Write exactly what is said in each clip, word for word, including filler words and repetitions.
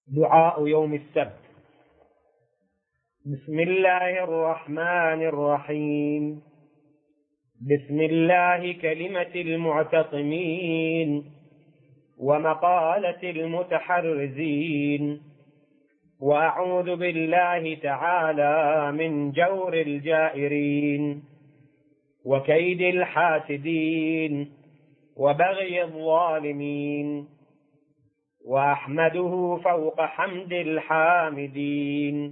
دعاء يوم السبت. بسم الله الرحمن الرحيم. بسم الله كلمة المعتصمين ومقالة المتحرزين، وأعوذ بالله تعالى من جور الجائرين وكيد الحاسدين وبغي الظالمين، وأحمده فوق حمد الحامدين.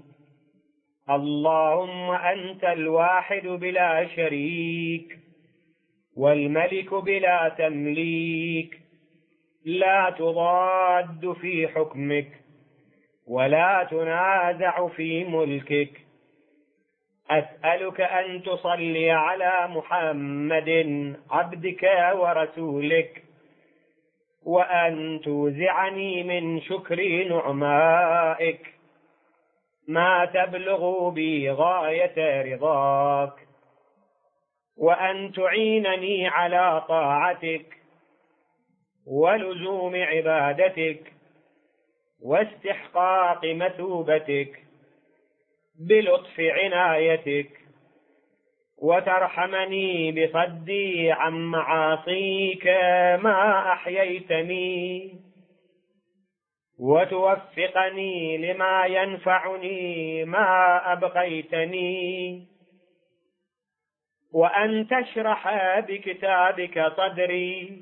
اللهم أنت الواحد بلا شريك، والملك بلا تمليك، لا تضاد في حكمك ولا تنازع في ملكك. أسألك أن تصلي على محمد عبدك ورسولك، وأن توزعني من شكر نعمائك ما تبلغ بي غاية رضاك، وأن تعينني على طاعتك ولزوم عبادتك واستحقاق مثوبتك بلطف عنايتك، وترحمني بصدي عن معاصيك ما أحييتني، وتوفقني لما ينفعني ما أبقيتني، وأن تشرح بكتابك صدري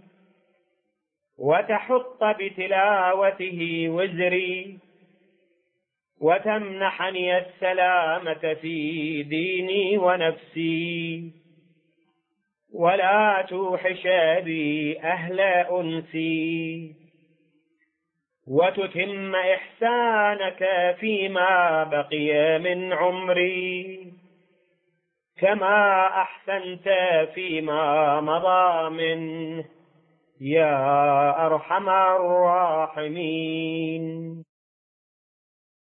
وتحط بتلاوته وزري، وتمنحني السلامة في ديني ونفسي، ولا توحش بي أهل أنسي، وتتم إحسانك فيما بقي من عمري كما أحسنت فيما مضى منه، يا أرحم الراحمين.